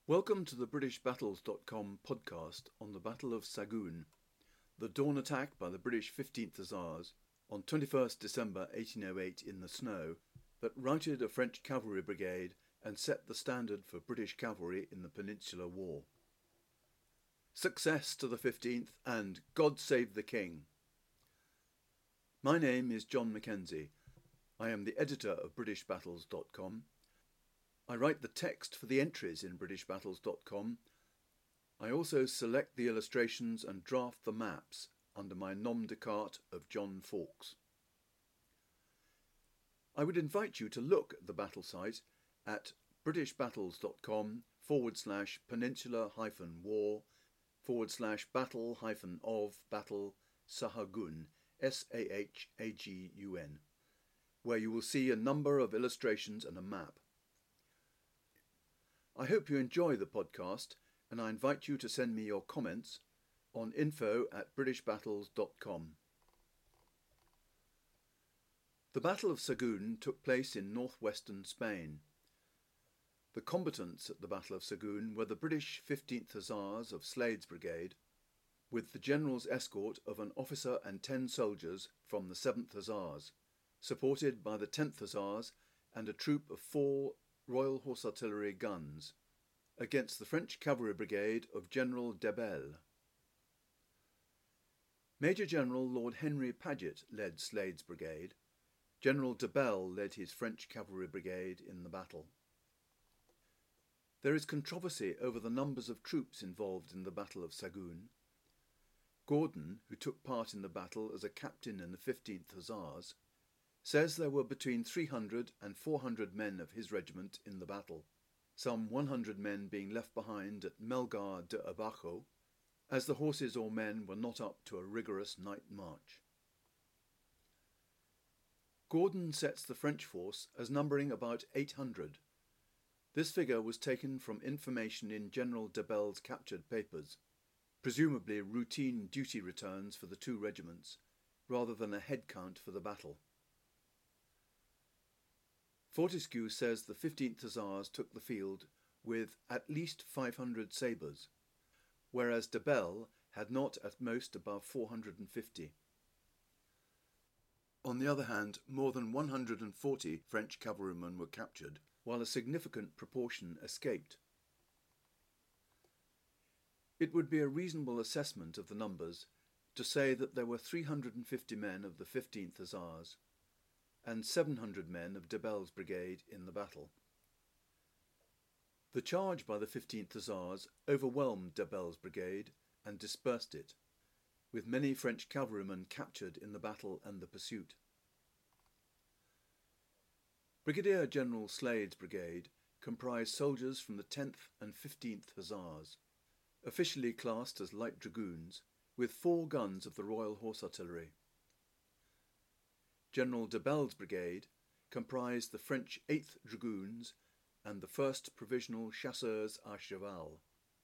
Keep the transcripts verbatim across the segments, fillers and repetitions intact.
Welcome to the British Battles dot com podcast on the Battle of Saguin, the dawn attack by the British fifteenth Hussars on twenty-first December eighteen oh eight in the snow that routed a French cavalry brigade and set the standard for British cavalry in the Peninsular War. Success to the fifteenth and God save the King! My name is John Mackenzie. I am the editor of British Battles dot com. I write the text for the entries in British Battles dot com. I also select the illustrations and draft the maps under my nom de carte of John Fawkes. I would invite you to look at the battle site at British Battles dot com forward slash peninsula hyphen war forward slash battle hyphen of battle Sahagun, S A H A G U N, where you will see a number of illustrations and a map. I hope you enjoy the podcast, and I invite you to send me your comments on info at British Battles dot com. The Battle of Saguin took place in northwestern Spain. The combatants at the Battle of Saguin were the British fifteenth Hussars of Slade's brigade, with the general's escort of an officer and ten soldiers from the seventh Hussars, supported by the tenth Hussars and a troop of four Royal Horse Artillery guns, against the French cavalry brigade of General Debelle. Major General Lord Henry Paget led Slade's brigade. General Debelle led his French cavalry brigade in the battle. There is controversy over the numbers of troops involved in the Battle of Saguin. Gordon, who took part in the battle as a captain in the fifteenth Hussars, says there were between three hundred and four hundred men of his regiment in the battle, some one hundred men being left behind at Melgar de Abajo, as the horses or men were not up to a rigorous night march. Gordon sets the French force as numbering about eight hundred. This figure was taken from information in General Debelle's captured papers, presumably routine duty returns for the two regiments, rather than a head count for the battle. Fortescue says the fifteenth Hussars took the field with at least five hundred sabres, whereas Debelle had not at most above four hundred fifty. On the other hand, more than one hundred forty French cavalrymen were captured, while a significant proportion escaped. It would be a reasonable assessment of the numbers to say that there were three hundred fifty men of the fifteenth Hussars and seven hundred men of Debelle's brigade in the battle. The charge by the fifteenth Hussars overwhelmed Debelle's brigade and dispersed it, with many French cavalrymen captured in the battle and the pursuit. Brigadier General Slade's brigade comprised soldiers from the tenth and fifteenth Hussars, officially classed as light dragoons, with four guns of the Royal Horse Artillery. General Debelle's brigade comprised the French eighth Dragoons and the first Provisional Chasseurs à Cheval.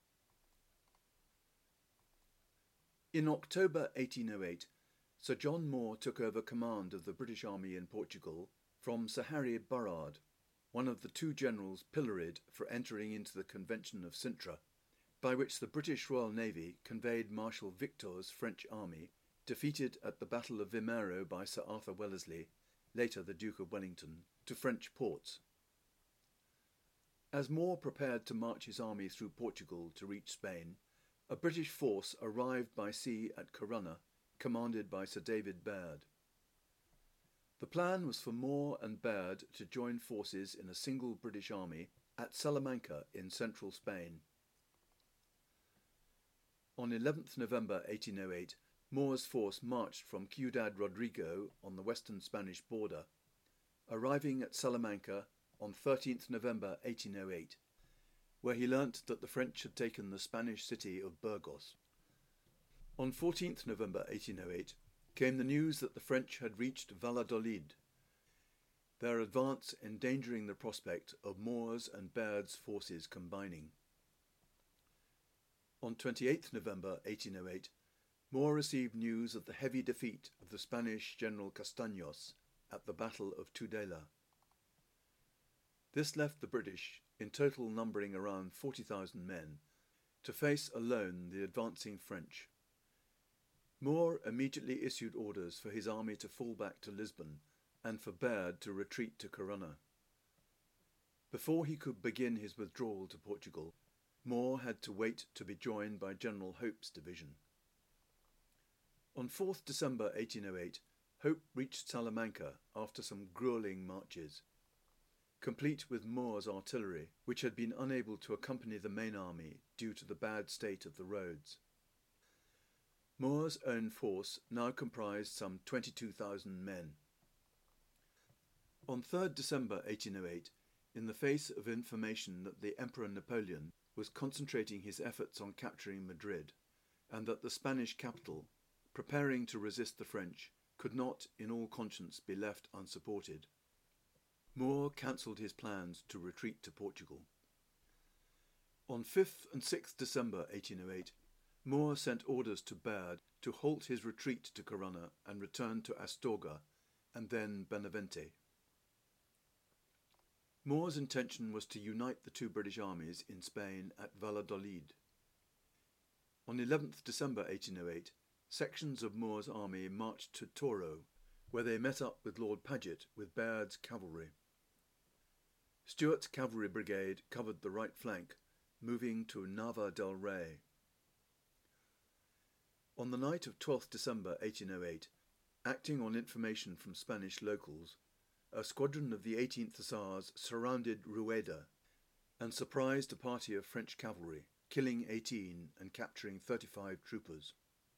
In October eighteen oh eight, Sir John Moore took over command of the British Army in Portugal from Sir Harry Burrard, one of the two generals pilloried for entering into the Convention of Sintra, by which the British Royal Navy conveyed Marshal Victor's French army, defeated at the Battle of Vimeiro by Sir Arthur Wellesley, later the Duke of Wellington, to French ports. As Moore prepared to march his army through Portugal to reach Spain, a British force arrived by sea at Corunna, commanded by Sir David Baird. The plan was for Moore and Baird to join forces in a single British army at Salamanca in central Spain. On eleventh November eighteen oh eight, Moore's force marched from Ciudad Rodrigo on the western Spanish border, arriving at Salamanca on thirteenth November eighteen oh eight, where he learnt that the French had taken the Spanish city of Burgos. On fourteenth November eighteen oh eight came the news that the French had reached Valladolid, their advance endangering the prospect of Moore's and Baird's forces combining. On twenty-eighth November eighteen oh eight, Moore received news of the heavy defeat of the Spanish General Castaños at the Battle of Tudela. This left the British in total numbering around forty thousand men, to face alone the advancing French. Moore immediately issued orders for his army to fall back to Lisbon and for Baird to retreat to Corunna. Before he could begin his withdrawal to Portugal, Moore had to wait to be joined by General Hope's division. On fourth December eighteen oh eight, Hope reached Salamanca after some gruelling marches, complete with Moore's artillery, which had been unable to accompany the main army due to the bad state of the roads. Moore's own force now comprised some twenty-two thousand men. On third December eighteen oh eight, in the face of information that the Emperor Napoleon was concentrating his efforts on capturing Madrid, and that the Spanish capital, preparing to resist the French, could not, in all conscience, be left unsupported, Moore cancelled his plans to retreat to Portugal. On fifth and sixth December eighteen oh eight, Moore sent orders to Baird to halt his retreat to Corunna and return to Astorga, and then Benavente. Moore's intention was to unite the two British armies in Spain at Valladolid. On eleventh December eighteen oh eight, sections of Moore's army marched to Toro, where they met up with Lord Paget with Baird's cavalry. Stuart's cavalry brigade covered the right flank, moving to Nava del Rey. On the night of twelfth December eighteen oh eight, acting on information from Spanish locals, a squadron of the eighteenth Hussars surrounded Rueda and surprised a party of French cavalry, killing eighteen and capturing thirty-five troopers.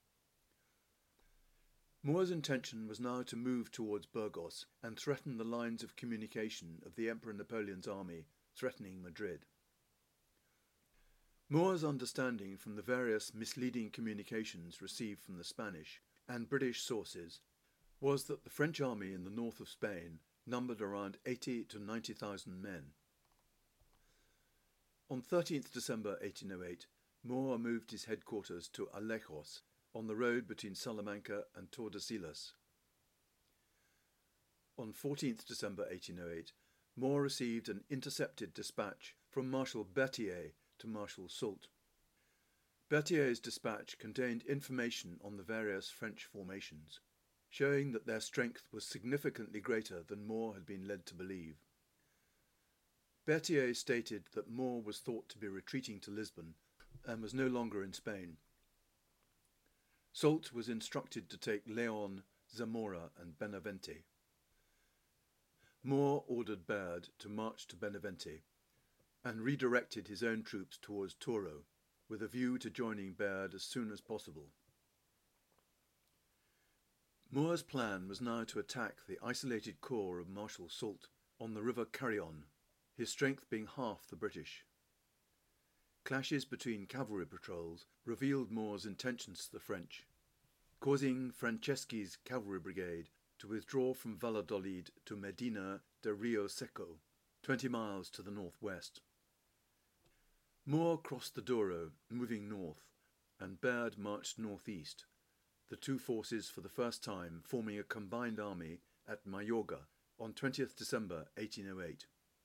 Moore's intention was now to move towards Burgos and threaten the lines of communication of the Emperor Napoleon's army threatening Madrid. Moore's understanding from the various misleading communications received from the Spanish and British sources was that the French army in the north of Spain numbered around eighty to ninety thousand men. On thirteenth December eighteen oh eight, Moore moved his headquarters to Alejos, on the road between Salamanca and Tordesillas. On fourteenth December eighteen oh eight, Moore received an intercepted dispatch from Marshal Berthier to Marshal Soult. Berthier's dispatch contained information on the various French formations, showing that their strength was significantly greater than Moore had been led to believe. Berthier stated that Moore was thought to be retreating to Lisbon and was no longer in Spain. Soult was instructed to take Leon, Zamora and Benavente. Moore ordered Baird to march to Benavente and redirected his own troops towards Toro, with a view to joining Baird as soon as possible. Moore's plan was now to attack the isolated corps of Marshal Soult on the river Carrion, his strength being half the British. Clashes between cavalry patrols revealed Moore's intentions to the French, causing Franceschi's cavalry brigade to withdraw from Valladolid to Medina de Rio Seco, twenty miles to the northwest. Moore crossed the Douro, moving north, and Baird marched northeast, the two forces for the first time forming a combined army at Mayorga on twentieth December eighteen oh eight.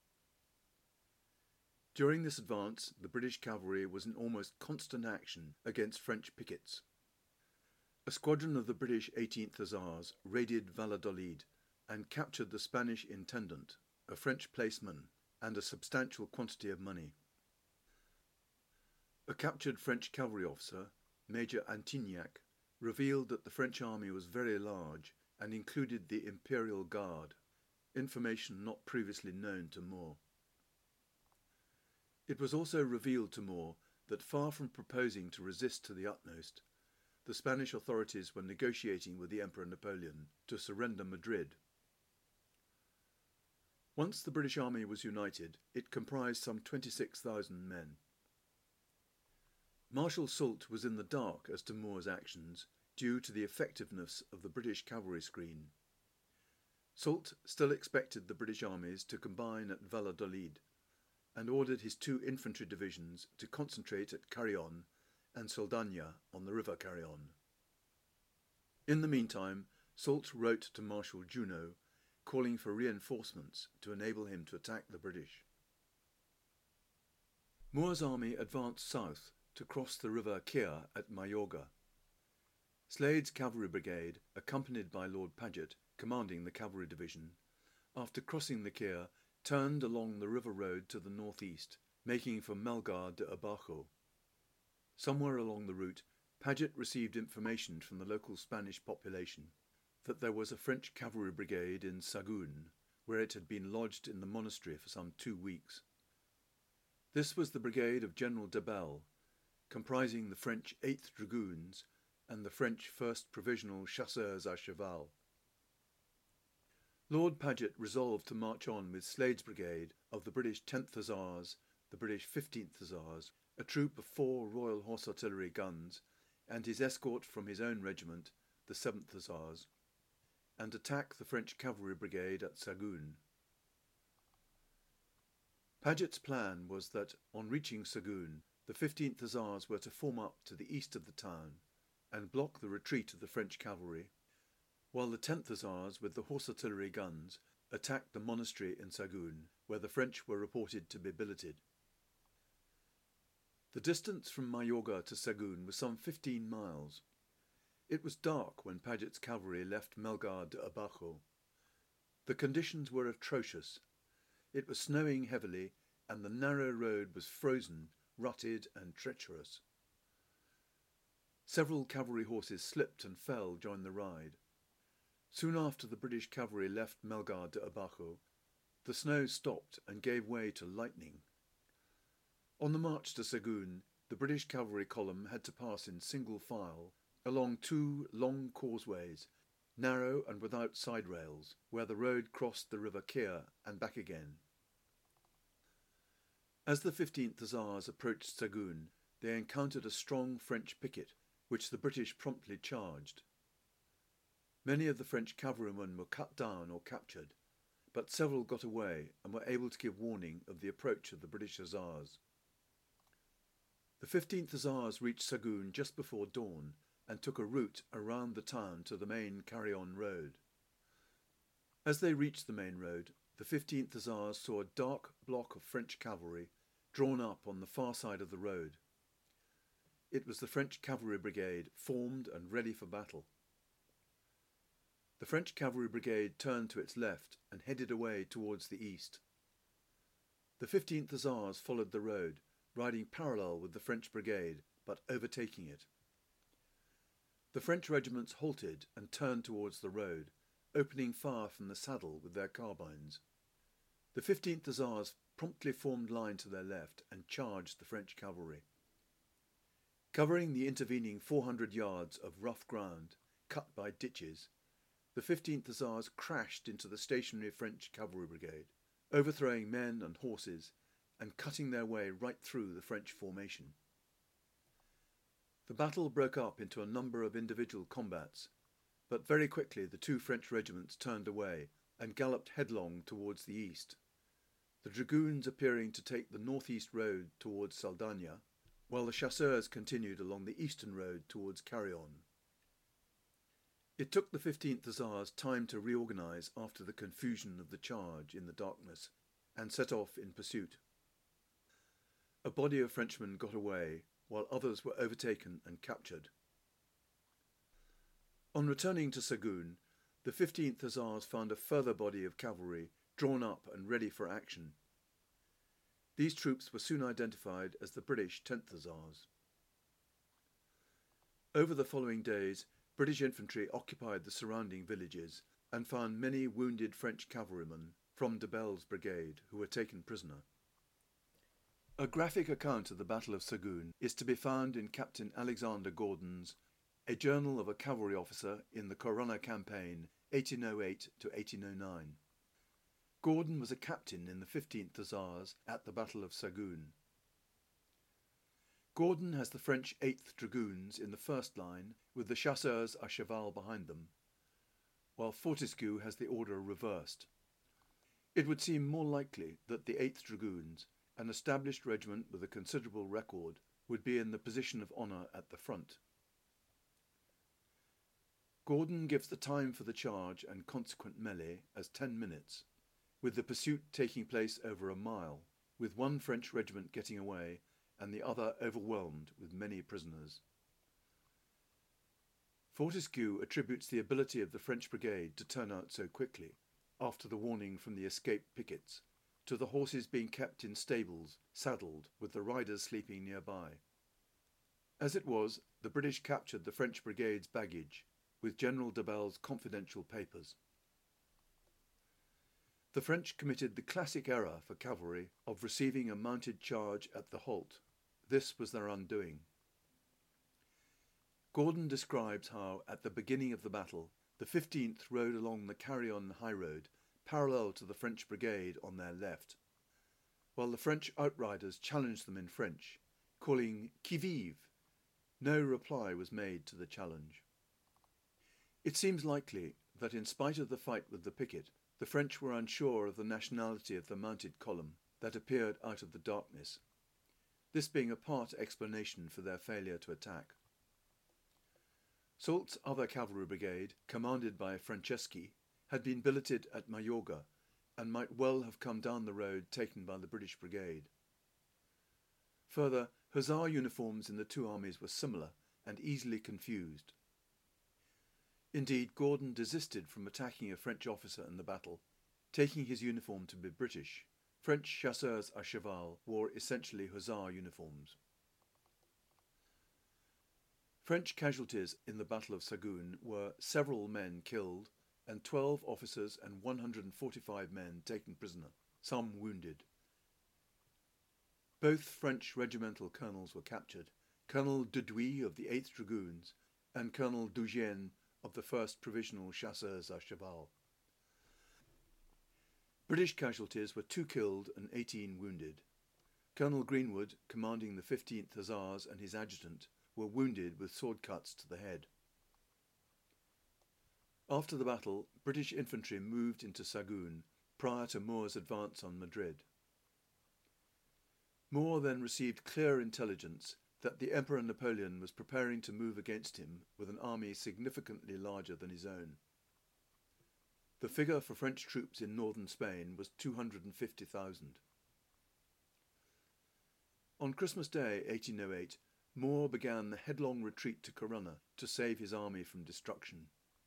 During this advance, the British cavalry was in almost constant action against French pickets. A squadron of the British eighteenth Hussars raided Valladolid and captured the Spanish intendant, a French placeman, and a substantial quantity of money. A captured French cavalry officer, Major Antignac, revealed that the French army was very large and included the Imperial Guard, information not previously known to Moore. It was also revealed to Moore that, far from proposing to resist to the utmost, the Spanish authorities were negotiating with the Emperor Napoleon to surrender Madrid. Once the British army was united, it comprised some twenty-six thousand men. Marshal Soult was in the dark as to Moore's actions due to the effectiveness of the British cavalry screen. Soult still expected the British armies to combine at Valladolid, and ordered his two infantry divisions to concentrate at Carrion and Saldaña on the river Carrion. In the meantime, Soult wrote to Marshal Junot, calling for reinforcements to enable him to attack the British. Moore's army advanced south to cross the river Keir at Mayorga. Slade's cavalry brigade, accompanied by Lord Paget, commanding the cavalry division, after crossing the Keir, turned along the river road to the northeast, making for Melgar de Abajo. Somewhere along the route, Paget received information from the local Spanish population that there was a French cavalry brigade in Saguin, where it had been lodged in the monastery for some two weeks. This was the brigade of General Debelle, comprising the French eighth Dragoons and the French first Provisional Chasseurs à Cheval. Lord Paget resolved to march on with Slade's brigade of the British tenth Hussars, the British fifteenth Hussars, a troop of four Royal Horse Artillery guns, and his escort from his own regiment, the seventh Hussars, and attack the French cavalry brigade at Saguin. Paget's plan was that, on reaching Saguin, the fifteenth Hussars were to form up to the east of the town and block the retreat of the French cavalry, while the tenth Hussars, with the horse artillery guns, attacked the monastery in Saguin, where the French were reported to be billeted. The distance from Mayorga to Saguin was some fifteen miles. It was dark when Paget's cavalry left Melgar de Abajo. The conditions were atrocious. It was snowing heavily, and the narrow road was frozen, rutted and treacherous. Several cavalry horses slipped and fell during the ride. Soon after the British cavalry left Melgar de Abajo, the snow stopped and gave way to lightning. On the march to Saguin, the British cavalry column had to pass in single file along two long causeways, narrow and without side rails, where the road crossed the river Keir and back again. As the fifteenth Hussars approached Saguin, they encountered a strong French picket, which the British promptly charged. Many of the French cavalrymen were cut down or captured, but several got away and were able to give warning of the approach of the British Hussars. The fifteenth Hussars reached Saguin just before dawn and took a route around the town to the main Carrion road. As they reached the main road, the fifteenth Hussars saw a dark block of French cavalry drawn up on the far side of the road. It was the French cavalry brigade, formed and ready for battle. The French cavalry brigade turned to its left and headed away towards the east. The fifteenth Hussars followed the road, riding parallel with the French brigade, but overtaking it. The French regiments halted and turned towards the road, opening fire from the saddle with their carbines. The fifteenth Hussars promptly formed line to their left and charged the French cavalry. Covering the intervening four hundred yards of rough ground, cut by ditches, the fifteenth Hussars crashed into the stationary French cavalry brigade, overthrowing men and horses and cutting their way right through the French formation. The battle broke up into a number of individual combats, but very quickly the two French regiments turned away and galloped headlong towards the east, the dragoons appearing to take the northeast road towards Saldana, while the chasseurs continued along the eastern road towards Carrion. It took the fifteenth Hussars time to reorganise after the confusion of the charge in the darkness, and set off in pursuit. A body of Frenchmen got away, while others were overtaken and captured. On returning to Saguin, the fifteenth Hussars found a further body of cavalry drawn up and ready for action. These troops were soon identified as the British tenth Hussars. Over the following days, British infantry occupied the surrounding villages and found many wounded French cavalrymen from Debelle's brigade who were taken prisoner. A graphic account of the Battle of Saguin is to be found in Captain Alexander Gordon's A Journal of a Cavalry Officer in the Corunna Campaign, eighteen oh eight to eighteen oh nine. Gordon was a captain in the fifteenth Hussars at the Battle of Saguin. Gordon has the French eighth Dragoons in the first line, with the Chasseurs à Cheval behind them, while Fortescue has the order reversed. It would seem more likely that the eighth Dragoons, an established regiment with a considerable record, would be in the position of honour at the front. Gordon gives the time for the charge and consequent melee as ten minutes, with the pursuit taking place over a mile. with one French regiment getting away and the other overwhelmed with many prisoners. Fortescue attributes the ability of the French brigade to turn out so quickly, after the warning from the escaped pickets, to the horses being kept in stables, saddled, with the riders sleeping nearby. As it was, the British captured the French brigade's baggage, with General de Bell's confidential papers. The French committed the classic error for cavalry of receiving a mounted charge at the halt. This was their undoing. Gordon describes how, at the beginning of the battle, the fifteenth rode along the Carillon high road, parallel to the French brigade on their left, while the French outriders challenged them in French, calling "Qui vive?" No reply was made to the challenge. It seems likely that in spite of the fight with the picket, the French were unsure of the nationality of the mounted column that appeared out of the darkness, this being a part explanation for their failure to attack. Soult's other cavalry brigade, commanded by Franceschi, had been billeted at Mayorga and might well have come down the road taken by the British brigade. Further, hussar uniforms in the two armies were similar and easily confused. Indeed, Gordon desisted from attacking a French officer in the battle, taking his uniform to be British. French chasseurs à cheval wore essentially hussar uniforms. French casualties in the Battle of Saguin were several men killed and twelve officers and one hundred forty-five men taken prisoner, some wounded. Both French regimental colonels were captured, Colonel Dudouis of the eighth Dragoons and Colonel Duchesne of the first Provisional Chasseurs à Cheval. British casualties were two killed and eighteen wounded. Colonel Greenwood, commanding the fifteenth Hussars, and his adjutant were wounded with sword cuts to the head. After the battle, British infantry moved into Saguin prior to Moore's advance on Madrid. Moore then received clear intelligence that the Emperor Napoleon was preparing to move against him with an army significantly larger than his own. The figure for French troops in northern Spain was two hundred fifty thousand. On Christmas Day eighteen oh eight, Moore began the headlong retreat to Corunna to save his army from destruction.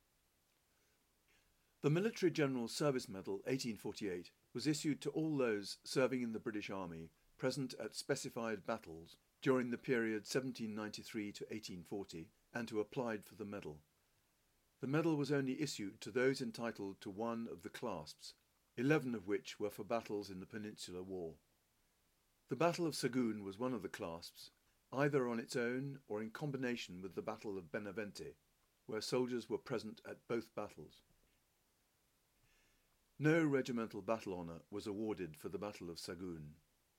The Military General Service Medal eighteen forty-eight was issued to all those serving in the British Army present at specified battles during the period seventeen ninety-three to eighteen forty and who applied for the medal. The medal was only issued to those entitled to one of the clasps, eleven of which were for battles in the Peninsular War. The Battle of Saguin was one of the clasps, either on its own or in combination with the Battle of Benavente, where soldiers were present at both battles. No regimental battle honour was awarded for the Battle of Saguin.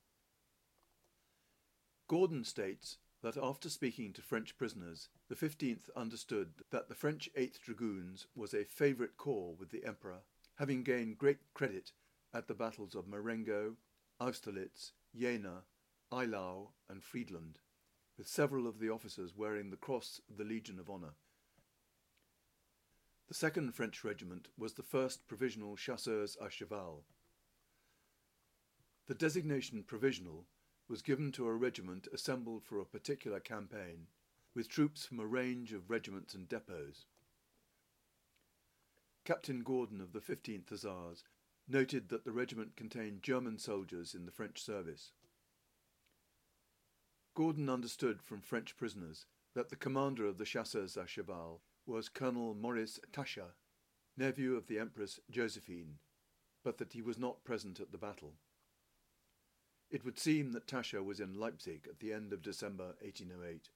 Gordon states that after speaking to French prisoners, the fifteenth understood that the French eighth Dragoons was a favourite corps with the Emperor, having gained great credit at the battles of Marengo, Austerlitz, Jena, Eylau and Friedland, with several of the officers wearing the Cross of the Legion of Honour. The second French regiment was the first Provisional Chasseurs à Cheval. The designation provisional was given to a regiment assembled for a particular campaign, with troops from a range of regiments and depots. Captain Gordon of the fifteenth Hussars noted that the regiment contained German soldiers in the French service. Gordon understood from French prisoners that the commander of the Chasseurs à Cheval was Colonel Maurice Tascher, nephew of the Empress Josephine, but that he was not present at the battle. It would seem that Tascher was in Leipzig at the end of December eighteen oh eight.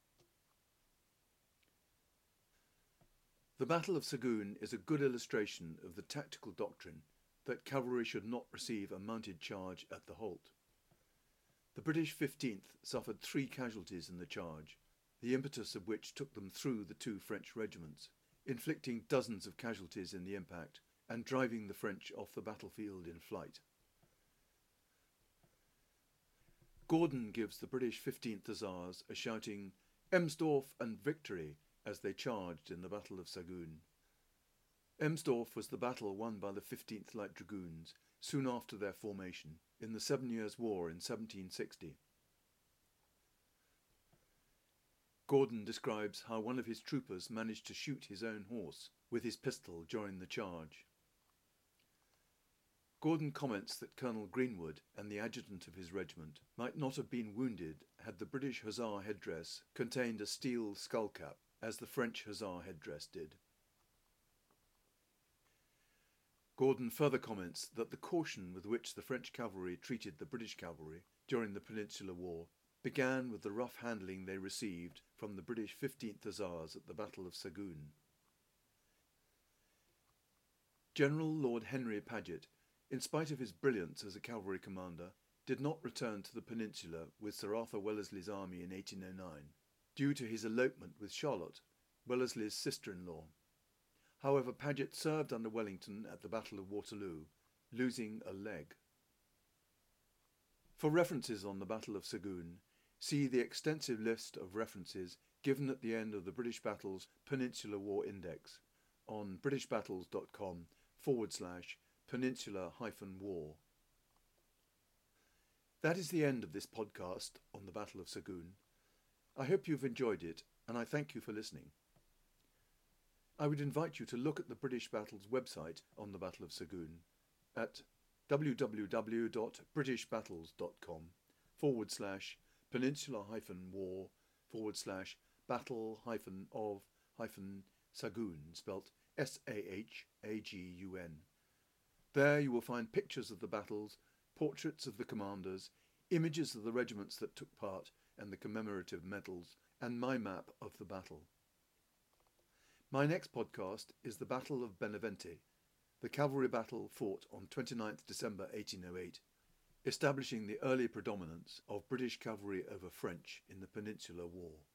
The Battle of Saguin is a good illustration of the tactical doctrine that cavalry should not receive a mounted charge at the halt. The British fifteenth suffered three casualties in the charge, the impetus of which took them through the two French regiments, inflicting dozens of casualties in the impact and driving the French off the battlefield in flight. Gordon gives the British fifteenth Hussars a shouting "Emsdorf and victory" as they charged in the Battle of Saguin. Emsdorf was the battle won by the fifteenth Light Dragoons soon after their formation. in the Seven Years' War in seventeen sixty. Gordon describes how one of his troopers managed to shoot his own horse with his pistol during the charge. Gordon comments that Colonel Greenwood and the adjutant of his regiment might not have been wounded had the British hussar headdress contained a steel skullcap, as the French hussar headdress did. Gordon further comments that the caution with which the French cavalry treated the British cavalry during the Peninsular War began with the rough handling they received from the British fifteenth Hussars at the Battle of Sagoon. General Lord Henry Paget, in spite of his brilliance as a cavalry commander, did not return to the Peninsula with Sir Arthur Wellesley's army in eighteen oh nine, due to his elopement with Charlotte, Wellesley's sister-in-law. However, Paget served under Wellington at the Battle of Waterloo, losing a leg. For references on the Battle of Sagoon, see the extensive list of references given at the end of the British Battles Peninsular War Index on britishbattles.com forward slash peninsula hyphen war. That is the end of this podcast on the Battle of Sagoon. I hope you've enjoyed it, and I thank you for listening. I would invite you to look at the British Battles website on the Battle of Sagoon at www.britishbattles.com forward slash peninsula hyphen war forward slash battle hyphen of hyphen Sagoon, spelt S A H A G U N. There you will find pictures of the battles, portraits of the commanders, images of the regiments that took part and the commemorative medals, and my map of the battle. My next podcast is the Battle of Benevente, the cavalry battle fought on twenty-ninth December eighteen oh eight, establishing the early predominance of British cavalry over French in the Peninsular War.